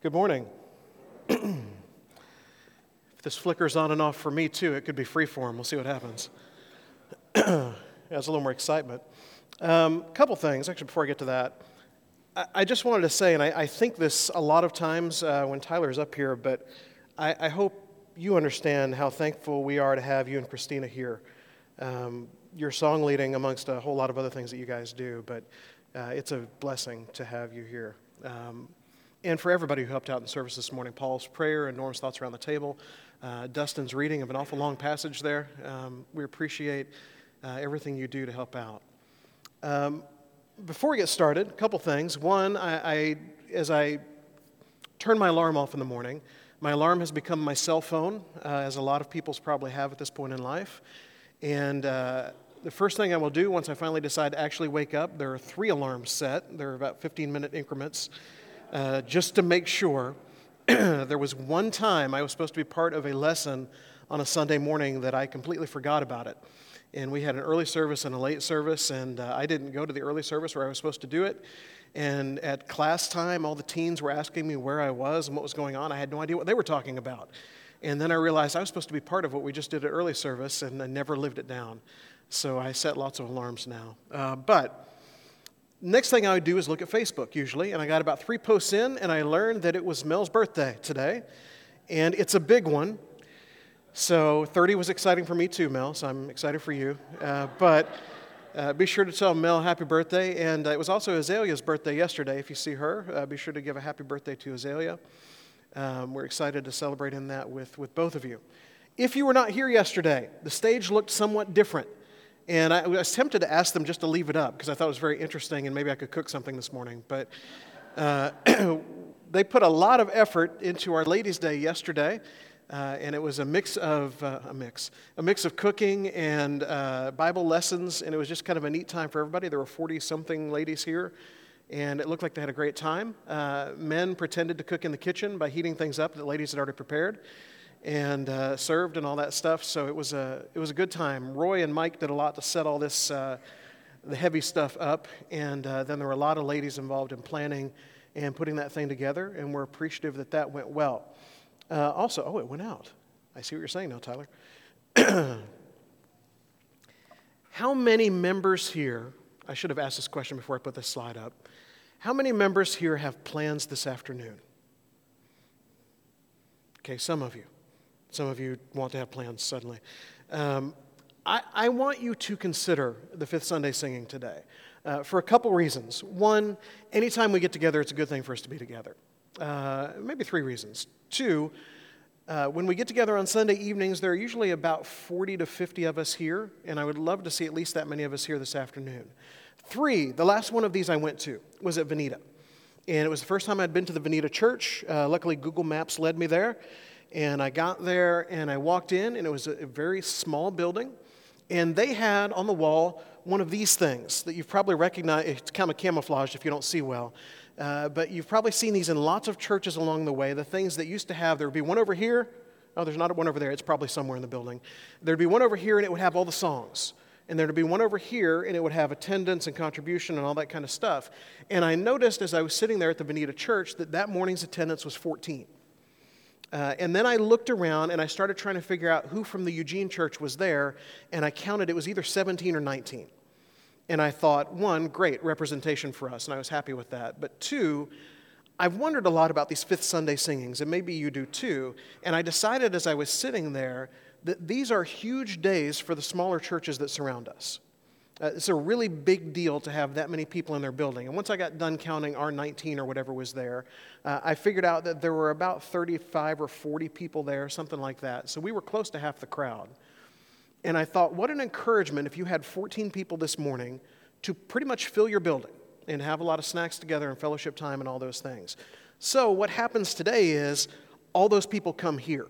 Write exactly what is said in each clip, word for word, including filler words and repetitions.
Good morning. If this flickers on and off for me too, it could be freeform. We'll see what happens. There's a little more excitement. A um, couple things, actually, before I get to that. I, I just wanted to say, and I, I think this a lot of times uh, when Tyler's up here, but I, I hope you understand how thankful we are to have you and Christina here. Um, your song leading amongst a whole lot of other things that you guys do, but uh, it's a blessing to have you here. Um, And for everybody who helped out in service this morning, Paul's prayer and Norm's thoughts around the table, uh, Dustin's reading of an awful long passage there. Um, we appreciate uh, everything you do to help out. Um, before we get started, a couple things. One, I, I as I turn my alarm off in the morning, my alarm has become my cell phone, uh, as a lot of people's probably have at this point in life. And uh, the first thing I will do once I finally decide to actually wake up, there are three alarms set. They're about fifteen-minute increments. Uh, just to make sure. There was one time I was supposed to be part of a lesson on a Sunday morning that I completely forgot about it. And we had an early service and a late service, and uh, I didn't go to the early service where I was supposed to do it. And at class time, all the teens were asking me where I was and what was going on. I had no idea what they were talking about. And then I realized I was supposed to be part of what we just did at early service, and I never lived it down. So I set lots of alarms now. Uh, but... Next thing I would do is look at Facebook usually, and I got about three posts in, and I learned that it was Mel's birthday today, and it's a big one. So thirty was exciting for me too, Mel, so I'm excited for you. Uh, but uh, be sure to tell Mel happy birthday, and uh, it was also Azalea's birthday yesterday. If you see her, uh, be sure to give a happy birthday to Azalea. Um, we're excited to celebrate in that with, with both of you. If you were not here yesterday, the stage looked somewhat different. And I was tempted to ask them just to leave it up because I thought it was very interesting and maybe I could cook something this morning. But uh, they put a lot of effort into our Ladies' Day yesterday, uh, and it was a mix of uh, a mix, a mix of cooking and uh, Bible lessons, and it was just kind of a neat time for everybody. There were forty-something ladies here, and it looked like they had a great time. Uh, men pretended to cook in the kitchen by heating things up that ladies had already prepared and uh, served and all that stuff, so it was a it was a good time. Roy and Mike did a lot to set all this, uh, the heavy stuff up, and uh, then there were a lot of ladies involved in planning and putting that thing together, and we're appreciative that that went well. Uh, also, oh, it went out. I see what you're saying now, Tyler. How many members here, I should have asked this question before I put this slide up, how many members here have plans this afternoon? Okay, some of you. Some of you want to have plans suddenly. Um, I, I want you to consider the Fifth Sunday singing today uh, for a couple reasons. One, anytime we get together, it's a good thing for us to be together. Uh, maybe three reasons. Two, uh, when we get together on Sunday evenings, there are usually about forty to fifty of us here, and I would love to see at least that many of us here this afternoon. Three, the last one of these I went to was at Veneta. And it was the first time I'd been to the Veneta Church. Uh, luckily, Google Maps led me there. And I got there, and I walked in, and it was a, a very small building. And they had on the wall one of these things that you've probably recognized. It's kind of camouflaged if you don't see well. Uh, but you've probably seen these in lots of churches along the way. The things that used to have, there would be one over here. Oh, there's not one over there. It's probably somewhere in the building. There'd be one over here, and it would have all the songs. And there'd be one over here, and it would have attendance and contribution and all that kind of stuff. And I noticed as I was sitting there at the Veneta Church that that morning's attendance was fourteen. Uh, and then I looked around, and I started trying to figure out who from the Eugene Church was there, and I counted it was either seventeen or nineteen. And I thought, one, great representation for us, and I was happy with that. But two, I've wondered a lot about these Fifth Sunday singings, and maybe you do too. And I decided as I was sitting there that these are huge days for the smaller churches that surround us. Uh, it's a really big deal to have that many people in their building. And once I got done counting our nineteen or whatever was there, uh, I figured out that there were about thirty-five or forty people there, something like that. So we were close to half the crowd. And I thought, what an encouragement if you had fourteen people this morning to pretty much fill your building and have a lot of snacks together and fellowship time and all those things. So what happens today is all those people come here.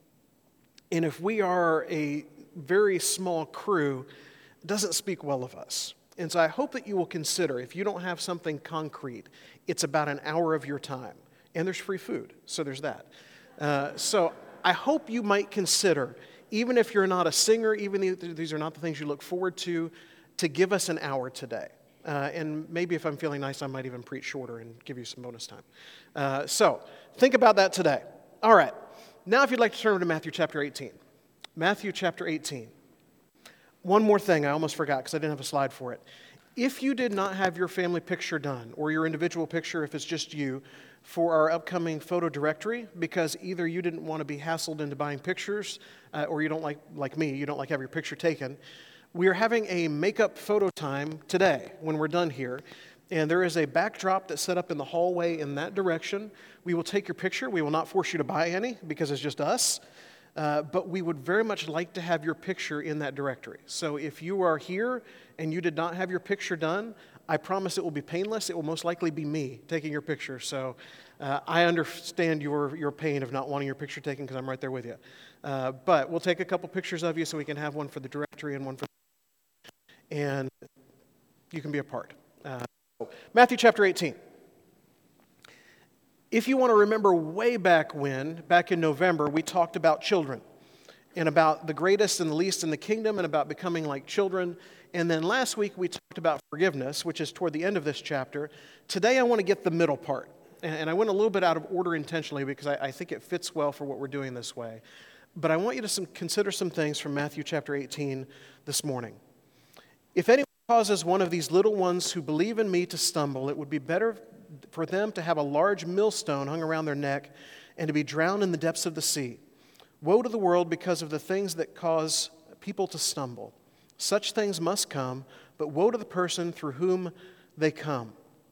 And if we are a very small crew, it doesn't speak well of us. And so I hope that you will consider, if you don't have something concrete, it's about an hour of your time. And there's free food, so there's that. Uh, so I hope you might consider, even if you're not a singer, even if these are not the things you look forward to, to give us an hour today. Uh, and maybe if I'm feeling nice, I might even preach shorter and give you some bonus time. Uh, so think about that today. All right. Now if you'd like to turn to Matthew chapter eighteen. Matthew chapter eighteen. One more thing I almost forgot because I didn't have a slide for it. If you did not have your family picture done, or your individual picture if it's just you, for our upcoming photo directory, because either you didn't want to be hassled into buying pictures, uh, or you don't like, like me, you don't like having your picture taken, we are having a makeup photo time today when we're done here. And there is a backdrop that's set up in the hallway in that direction. We will take your picture. We will not force you to buy any because it's just us. Uh, but we would very much like to have your picture in that directory. So if you are here and you did not have your picture done, I promise it will be painless. It will most likely be me taking your picture. So uh, I understand your, your pain of not wanting your picture taken because I'm right there with you. Uh, but we'll take a couple pictures of you so we can have one for the directory and one for the... And you can be a part. Uh, Matthew chapter eighteen. If you want to remember way back when, back in November, we talked about children and about the greatest and the least in the kingdom and about becoming like children. And then last week we talked about forgiveness, which is toward the end of this chapter. Today I want to get the middle part. And I went a little bit out of order intentionally because I, I think it fits well for what we're doing this way. But I want you to some, consider some things from Matthew chapter eighteen this morning. If anyone causes one of these little ones who believe in me to stumble, it would be better for them to have a large millstone hung around their neck and to be drowned in the depths of the sea. Woe to the world because of the things that cause people to stumble. Such things must come, but woe to the person through whom they come.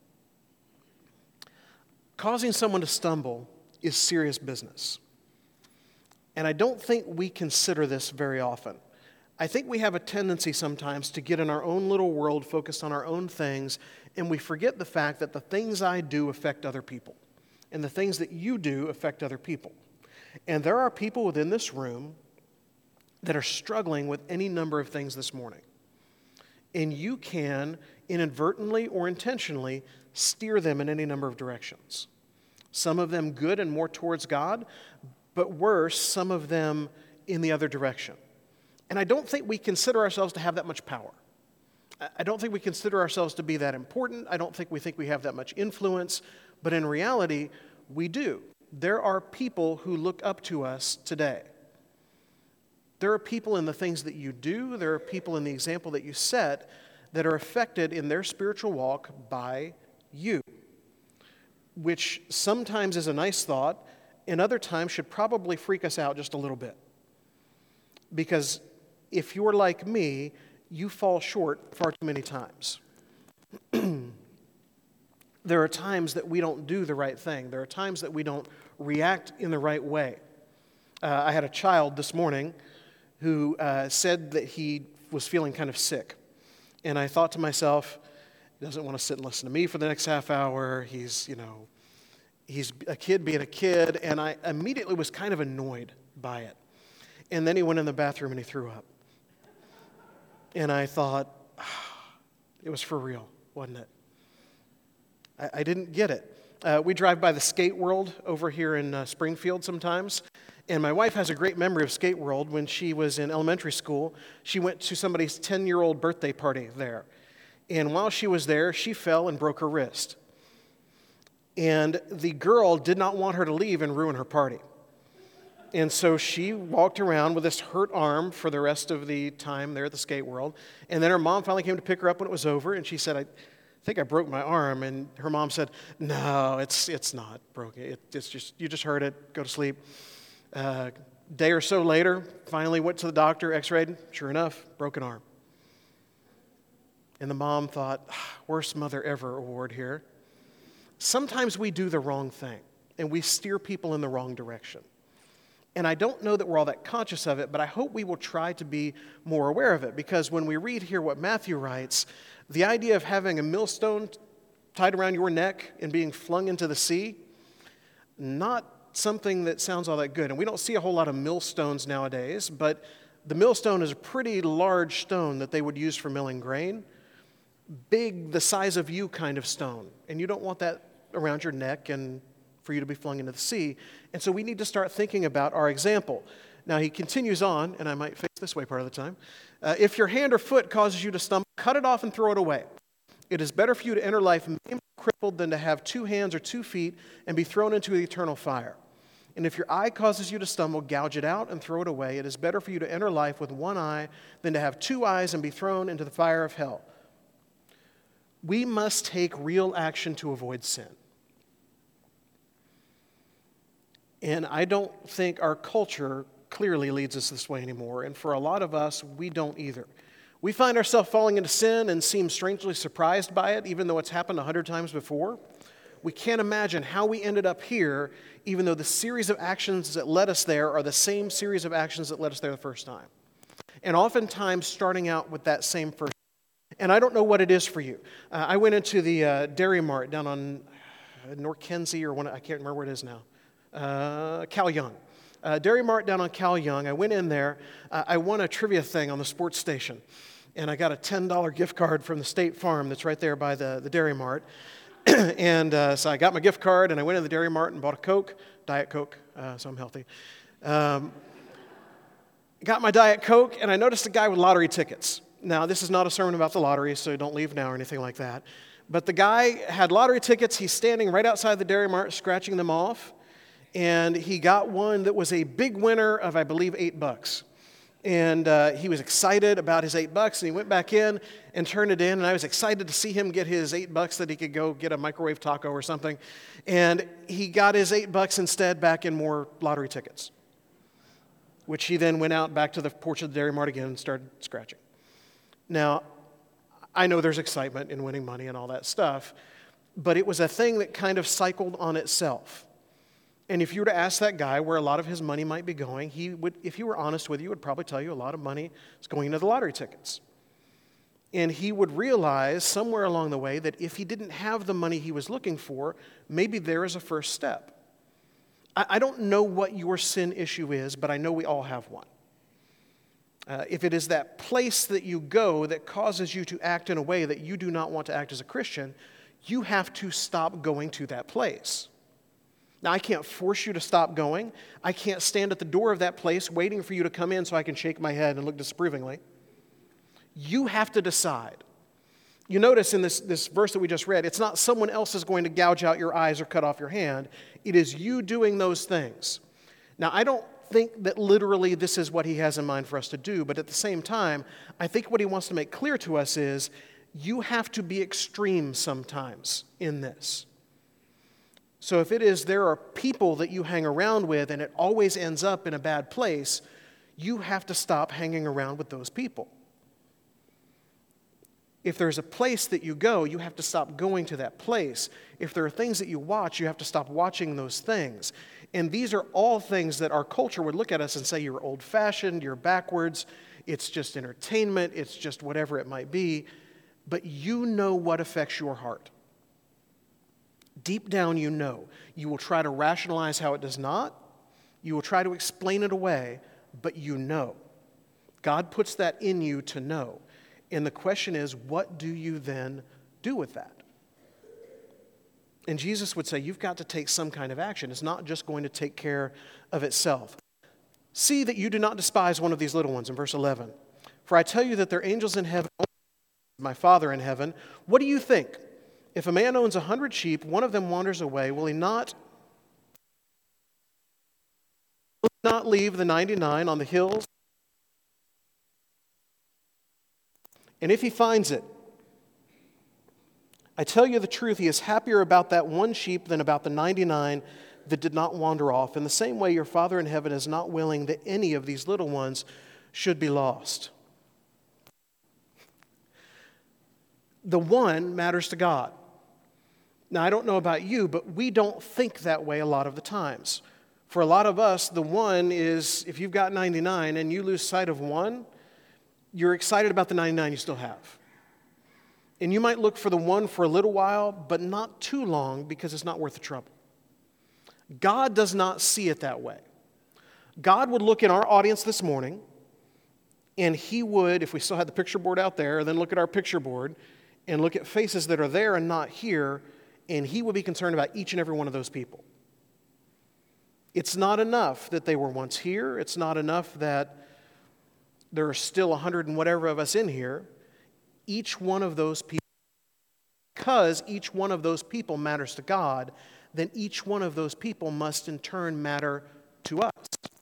Causing someone to stumble is serious business. And I don't think we consider this very often. I think we have a tendency sometimes to get in our own little world, focused on our own things, and we forget the fact that the things I do affect other people, and the things that you do affect other people. And there are people within this room that are struggling with any number of things this morning. And you can, inadvertently or intentionally, steer them in any number of directions. Some of them good and more towards God, but worse, some of them in the other direction. And I don't think we consider ourselves to have that much power. I don't think we consider ourselves to be that important. I don't think we think we have that much influence. But in reality, we do. There are people who look up to us today. There are people in the things that you do, there are people in the example that you set that are affected in their spiritual walk by you, which sometimes is a nice thought, and other times should probably freak us out just a little bit. Because if you're like me, you fall short far too many times. There are times that we don't do the right thing. There are times that we don't react in the right way. Uh, I had a child this morning who uh, said that he was feeling kind of sick. And I thought to myself, he doesn't want to sit and listen to me for the next half hour. He's, you know, he's a kid being a kid. And I immediately was kind of annoyed by it. And then he went in the bathroom and he threw up. And I thought, ah, it was for real, wasn't it? I, I didn't get it. Uh, we drive by the Skate World over here in uh, Springfield sometimes. And my wife has a great memory of Skate World. When she was in elementary school, she went to somebody's ten-year-old birthday party there. And while she was there, she fell and broke her wrist. And the girl did not want her to leave and ruin her party. And so she walked around with this hurt arm for the rest of the time there at the Skate World. And then her mom finally came to pick her up when it was over, and she said, I think I broke my arm. And her mom said, no, it's it's not broken. It, it's just, you just hurt it. Go to sleep. A uh, day or so later, finally went to the doctor, x-rayed. Sure enough, broken arm. And the mom thought, ah, worst mother ever award here. Sometimes we do the wrong thing, and we steer people in the wrong direction. And I don't know that we're all that conscious of it, but I hope we will try to be more aware of it. Because when we read here what Matthew writes, the idea of having a millstone tied around your neck and being flung into the sea, not something that sounds all that good. And we don't see a whole lot of millstones nowadays, but the millstone is a pretty large stone that they would use for milling grain. Big, the size of you kind of stone. And you don't want that around your neck and for you to be flung into the sea. And so we need to start thinking about our example. Now he continues on, and I might face this way part of the time. Uh, if your hand or foot causes you to stumble, cut it off and throw it away. It is better for you to enter life maimed and crippled than to have two hands or two feet and be thrown into the eternal fire. And if your eye causes you to stumble, gouge it out and throw it away. It is better for you to enter life with one eye than to have two eyes and be thrown into the fire of hell. We must take real action to avoid sin. And I don't think our culture clearly leads us this way anymore. And for a lot of us, we don't either. We find ourselves falling into sin and seem strangely surprised by it, even though it's happened a hundred times before. We can't imagine how we ended up here, even though the series of actions that led us there are the same series of actions that led us there the first time. And oftentimes starting out with that same first. And I don't know what it is for you. Uh, I went into the uh, Dairy Mart down on uh, North Kenzie, or one, I can't remember where it is now. Uh, Cal Young. Uh, Dairy Mart down on Cal Young. I went in there. Uh, I won a trivia thing on the sports station. And I got a ten dollar gift card from the State Farm that's right there by the, the Dairy Mart. and uh, so I got my gift card, and I went to the Dairy Mart and bought a Coke, Diet Coke, uh, so I'm healthy. Um, got my Diet Coke, and I noticed a guy with lottery tickets. Now, this is not a sermon about the lottery, so don't leave now or anything like that. But the guy had lottery tickets. He's standing right outside the Dairy Mart, scratching them off. And he got one that was a big winner of, I believe, eight bucks. And uh, he was excited about his eight bucks, and he went back in and turned it in. And I was excited to see him get his eight bucks that he could go get a microwave taco or something. And he got his eight bucks instead back in more lottery tickets, which he then went out back to the porch of the Dairy Mart again and started scratching. Now, I know there's excitement in winning money and all that stuff, but it was a thing that kind of cycled on itself. And if you were to ask that guy where a lot of his money might be going, he would, if he were honest with you, would probably tell you a lot of money is going into the lottery tickets. And he would realize somewhere along the way that if he didn't have the money he was looking for, maybe there is a first step. I, I don't know what your sin issue is, but I know we all have one. Uh, if it is that place that you go that causes you to act in a way that you do not want to act as a Christian, you have to stop going to that place. Now, I can't force you to stop going. I can't stand at the door of that place waiting for you to come in so I can shake my head and look disapprovingly. You have to decide. You notice in this, this verse that we just read, it's not someone else is going to gouge out your eyes or cut off your hand. It is you doing those things. Now, I don't think that literally this is what he has in mind for us to do, but at the same time, I think what he wants to make clear to us is you have to be extreme sometimes in this. So if it is there are people that you hang around with and it always ends up in a bad place, you have to stop hanging around with those people. If there's a place that you go, you have to stop going to that place. If there are things that you watch, you have to stop watching those things. And these are all things that our culture would look at us and say, you're old-fashioned, you're backwards, it's just entertainment, it's just whatever it might be. But you know what affects your heart. Deep down, you know. You will try to rationalize how it does not. You will try to explain it away, but you know. God puts that in you to know. And the question is, what do you then do with that? And Jesus would say, you've got to take some kind of action. It's not just going to take care of itself. See that you do not despise one of these little ones, in verse eleven. For I tell you that there are angels in heaven, my Father in heaven. What do you think? If a man owns a hundred sheep, one of them wanders away, will he not, will he not leave the ninety-nine on the hills? And if he finds it, I tell you the truth, he is happier about that one sheep than about the ninety-nine that did not wander off. In the same way, your Father in heaven is not willing that any of these little ones should be lost. The one matters to God. Now, I don't know about you, but we don't think that way a lot of the times. For a lot of us, the one is, if you've got ninety-nine and you lose sight of one, you're excited about the ninety-nine you still have. And you might look for the one for a little while, but not too long because it's not worth the trouble. God does not see it that way. God would look in our audience this morning, and he would, if we still had the picture board out there, then look at our picture board and look at faces that are there and not here, and he would be concerned about each and every one of those people. It's not enough that they were once here. It's not enough that there are still a hundred and whatever of us in here. Each one of those people because each one of those people matters to God, then each one of those people must in turn matter to us.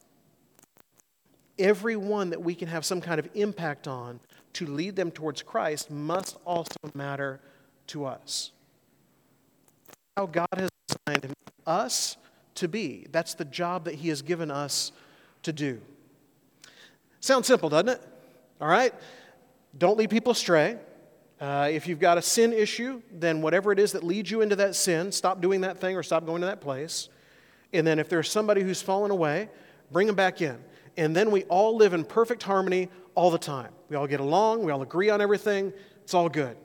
Everyone that we can have some kind of impact on to lead them towards Christ must also matter to us. How God has designed us to be. That's the job that He has given us to do. Sounds simple, doesn't it? All right? Don't lead people astray. Uh, if you've got a sin issue, then whatever it is that leads you into that sin, stop doing that thing or stop going to that place. And then if there's somebody who's fallen away, bring them back in. And then we all live in perfect harmony all the time. We all get along, we all agree on everything, it's all good.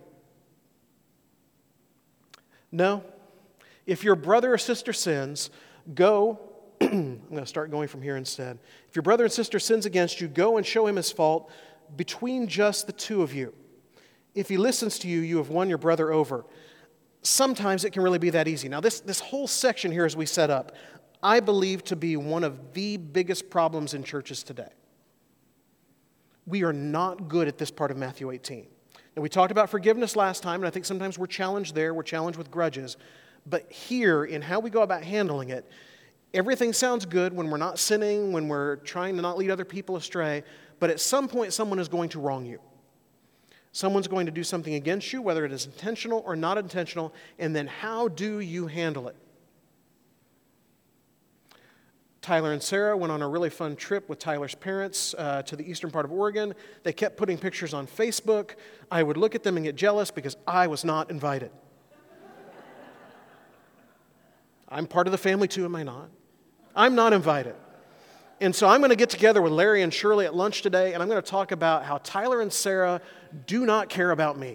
No. If your brother or sister sins, go, I'm going to start going from here instead. If your brother and sister sins against you, go and show him his fault between just the two of you. If he listens to you, you have won your brother over. Sometimes it can really be that easy. Now, this, this whole section here as we set up, I believe to be one of the biggest problems in churches today. We are not good at this part of Matthew eighteen. Now, we talked about forgiveness last time, and I think sometimes we're challenged there, we're challenged with grudges. But here, in how we go about handling it, everything sounds good when we're not sinning, when we're trying to not lead other people astray, but at some point someone is going to wrong you. Someone's going to do something against you, whether it is intentional or not intentional, and then how do you handle it? Tyler and Sarah went on a really fun trip with Tyler's parents uh, to the eastern part of Oregon. They kept putting pictures on Facebook. I would look at them and get jealous because I was not invited. I'm part of the family too, am I not? I'm not invited. And so I'm going to get together with Larry and Shirley at lunch today, and I'm going to talk about how Tyler and Sarah do not care about me.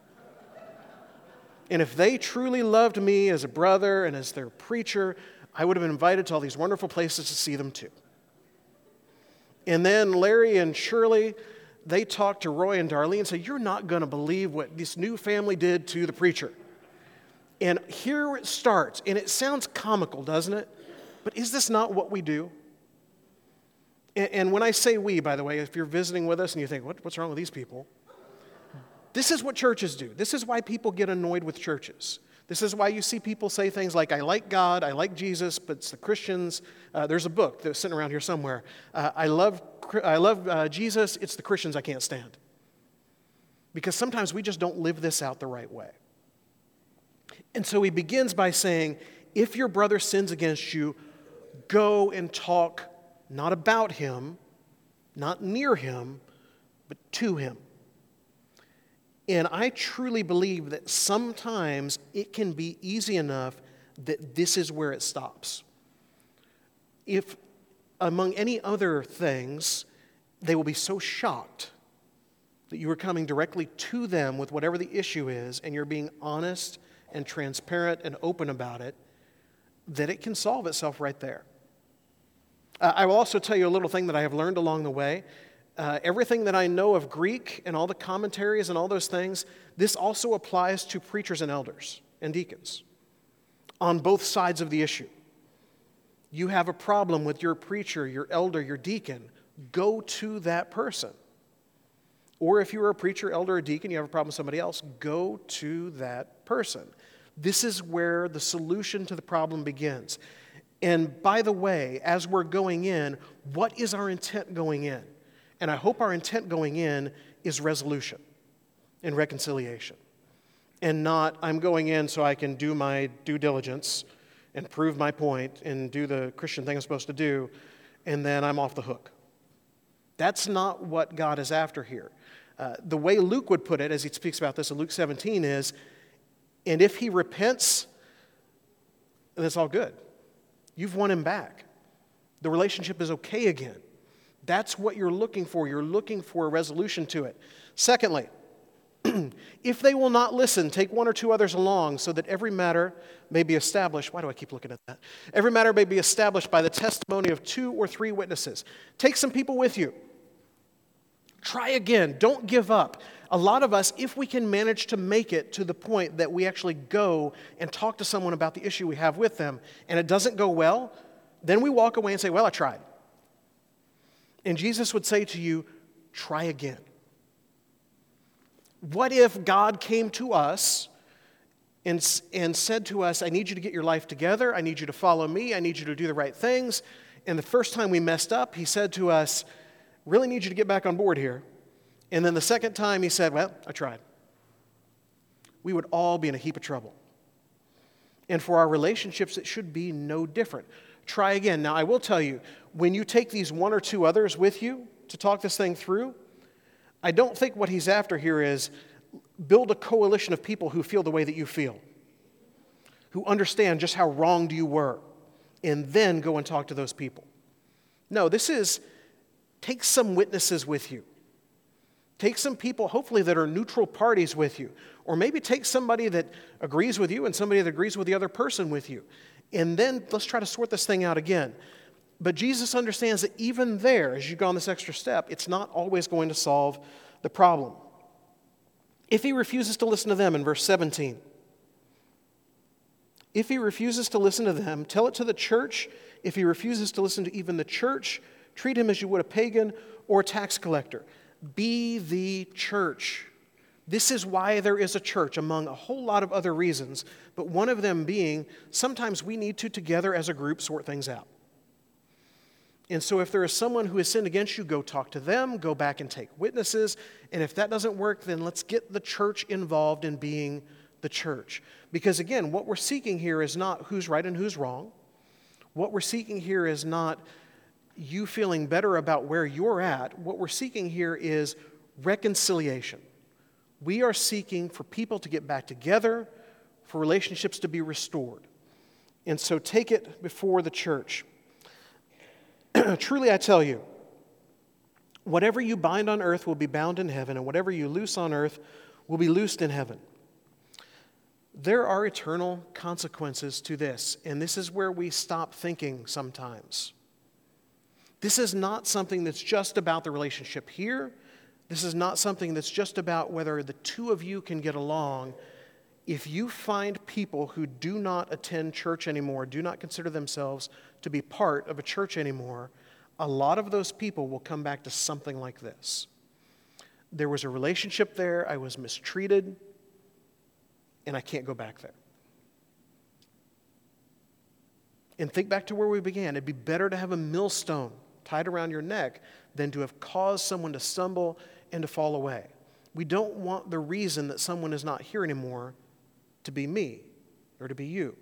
And if they truly loved me as a brother and as their preacher, I would have been invited to all these wonderful places to see them too. And then Larry and Shirley, they talked to Roy and Darlene and said, you're not going to believe what this new family did to the preacher. And here it starts, and it sounds comical, doesn't it? But is this not what we do? And, and when I say we, by the way, if you're visiting with us and you think, what, what's wrong with these people? This is what churches do. This is why people get annoyed with churches. This is why you see people say things like, I like God, I like Jesus, but it's the Christians. Uh, there's a book that's sitting around here somewhere. Uh, I love, I love uh, Jesus, it's the Christians I can't stand. Because sometimes we just don't live this out the right way. And so he begins by saying, if your brother sins against you, go and talk not about him, not near him, but to him. And I truly believe that sometimes it can be easy enough that this is where it stops. If, among any other things, they will be so shocked that you are coming directly to them with whatever the issue is, and you're being honest and transparent and open about it, that it can solve itself right there. Uh, I will also tell you a little thing that I have learned along the way. Uh, everything that I know of Greek and all the commentaries and all those things, this also applies to preachers and elders and deacons on both sides of the issue. You have a problem with your preacher, your elder, your deacon, go to that person. Or if you're a preacher, elder, or deacon, you have a problem with somebody else, go to that person. This is where the solution to the problem begins. And by the way, as we're going in, what is our intent going in? And I hope our intent going in is resolution and reconciliation. And not, I'm going in so I can do my due diligence and prove my point and do the Christian thing I'm supposed to do, and then I'm off the hook. That's not what God is after here. Uh, the way Luke would put it, as he speaks about this in Luke seventeen, is, and if he repents, then it's all good. You've won him back. The relationship is okay again. That's what you're looking for. You're looking for a resolution to it. Secondly, if they will not listen, take one or two others along so that every matter may be established. Why do I keep looking at that? Every matter may be established by the testimony of two or three witnesses. Take some people with you. Try again. Don't give up. A lot of us, if we can manage to make it to the point that we actually go and talk to someone about the issue we have with them, and it doesn't go well, then we walk away and say, well, I tried. And Jesus would say to you, try again. What if God came to us and, and said to us, I need you to get your life together. I need you to follow me. I need you to do the right things. And the first time we messed up, he said to us, really need you to get back on board here. And then the second time he said, well, I tried. We would all be in a heap of trouble. And for our relationships, it should be no different. Try again. Now, I will tell you, when you take these one or two others with you to talk this thing through, I don't think what he's after here is build a coalition of people who feel the way that you feel, who understand just how wronged you were, and then go and talk to those people. No, this is take some witnesses with you. Take some people, hopefully, that are neutral parties with you. Or maybe take somebody that agrees with you and somebody that agrees with the other person with you. And then let's try to sort this thing out again. But Jesus understands that even there, as you go on this extra step, it's not always going to solve the problem. If he refuses to listen to them, in verse seventeen, if he refuses to listen to them, tell it to the church. If he refuses to listen to even the church, treat him as you would a pagan or a tax collector. Be the church. This is why there is a church, among a whole lot of other reasons, but one of them being sometimes we need to, together as a group, sort things out. And so if there is someone who has sinned against you, go talk to them, go back and take witnesses, and if that doesn't work, then let's get the church involved in being the church. Because again, what we're seeking here is not who's right and who's wrong. What we're seeking here is not you feeling better about where you're at. What we're seeking here is reconciliation. We are seeking for people to get back together, for relationships to be restored. And so take it before the church. Truly I tell you, whatever you bind on earth will be bound in heaven, and whatever you loose on earth will be loosed in heaven. There are eternal consequences to this, and this is where we stop thinking sometimes. This is not something that's just about the relationship here. This is not something that's just about whether the two of you can get along. If you find people who do not attend church anymore, do not consider themselves to be part of a church anymore, a lot of those people will come back to something like this. There was a relationship there, I was mistreated, and I can't go back there. And think back to where we began. It'd be better to have a millstone tied around your neck than to have caused someone to stumble and to fall away. We don't want the reason that someone is not here anymore to be me or to be you.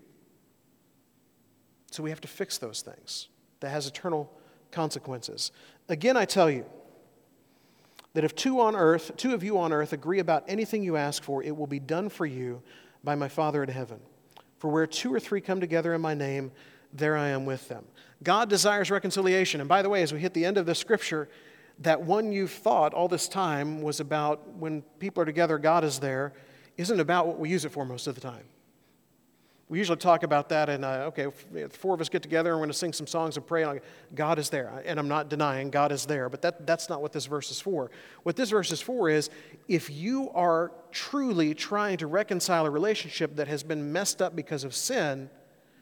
So we have to fix those things. That has eternal consequences. Again, I tell you that if two on earth, two of you on earth agree about anything you ask for, it will be done for you by my Father in heaven. For where two or three come together in my name, there I am with them. God desires reconciliation. And by the way, as we hit the end of the scripture, that one you've thought all this time was about when people are together, God is there, isn't about what we use it for most of the time. We usually talk about that and, uh, okay, if four of us get together and we're going to sing some songs and pray, and God is there. And I'm not denying God is there, but that, that's not what this verse is for. What this verse is for is if you are truly trying to reconcile a relationship that has been messed up because of sin,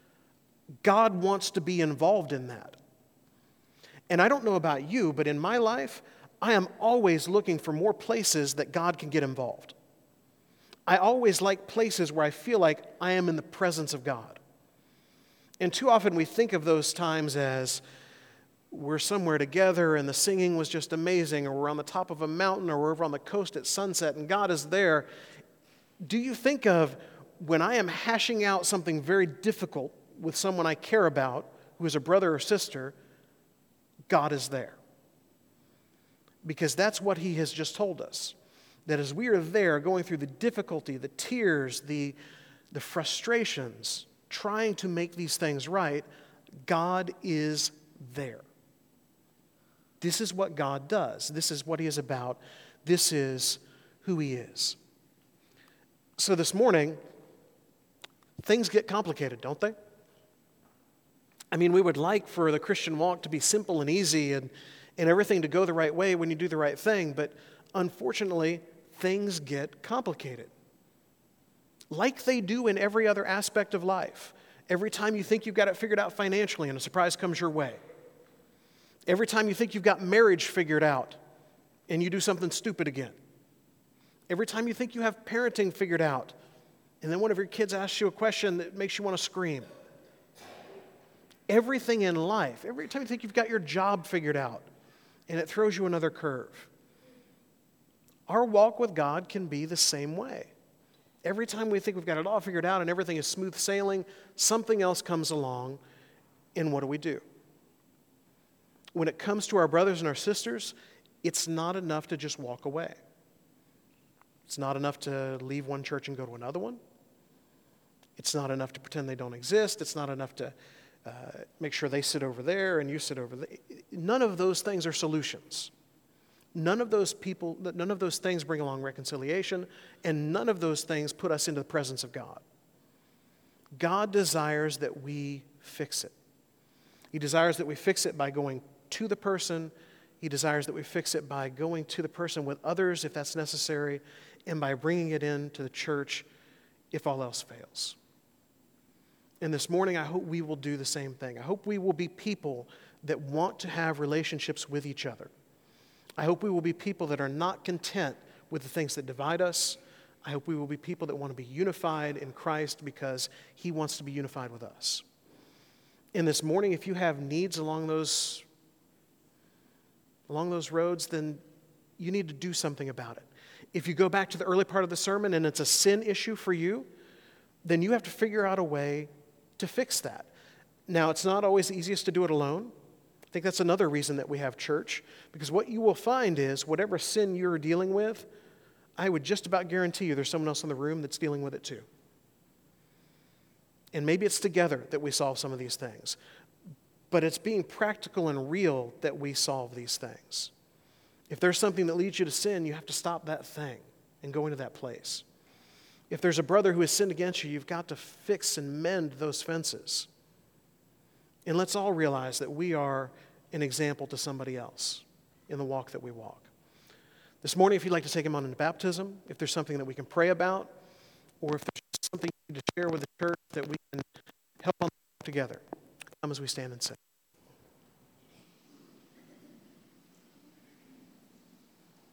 God wants to be involved in that. And I don't know about you, but in my life, I am always looking for more places that God can get involved. I always like places where I feel like I am in the presence of God. And too often we think of those times as we're somewhere together and the singing was just amazing, or we're on the top of a mountain, or we're over on the coast at sunset and God is there. Do you think of when I am hashing out something very difficult with someone I care about, who is a brother or sister, God is there? Because that's what he has just told us. That as we are there going through the difficulty, the tears, the, the frustrations, trying to make these things right, God is there. This is what God does. This is what he is about. This is who he is. So this morning, things get complicated, don't they? I mean, we would like for the Christian walk to be simple and easy and, and everything to go the right way when you do the right thing, but unfortunately, things get complicated. Like they do in every other aspect of life. Every time you think you've got it figured out financially and a surprise comes your way. Every time you think you've got marriage figured out and you do something stupid again. Every time you think you have parenting figured out And then one of your kids asks you a question that makes you want to scream. Everything in life, every time you think you've got your job figured out, and it throws you another curve. Our walk with God can be the same way. Every time we think we've got it all figured out and everything is smooth sailing, something else comes along, and what do we do? When it comes to our brothers and our sisters, it's not enough to just walk away. It's not enough to leave one church and go to another one. It's not enough to pretend they don't exist. It's not enough to uh, make sure they sit over there and you sit over there. None of those things are solutions. None of those people, none of those things bring along reconciliation, and none of those things put us into the presence of God. God desires that we fix it. He desires that we fix it by going to the person. He desires that we fix it by going to the person with others if that's necessary, and by bringing it into the church if all else fails. And this morning, I hope we will do the same thing. I hope we will be people that want to have relationships with each other. I hope we will be people that are not content with the things that divide us. I hope we will be people that want to be unified in Christ because He wants to be unified with us. And this morning, if you have needs along those, along those roads, then you need to do something about it. If you go back to the early part of the sermon and it's a sin issue for you, then you have to figure out a way to fix that. Now, it's not always the easiest to do it alone. I think that's another reason that we have church, because what you will find is whatever sin you're dealing with, I would just about guarantee you there's someone else in the room that's dealing with it too. And maybe it's together that we solve some of these things. But it's being practical and real that we solve these things. If there's something that leads you to sin, you have to stop that thing and go into that place. If there's a brother who has sinned against you, you've got to fix and mend those fences. And let's all realize that we are an example to somebody else in the walk that we walk. This morning, if you'd like to take him on into baptism, if there's something that we can pray about, or if there's something you need to share with the church that we can help on together, come as we stand and sing.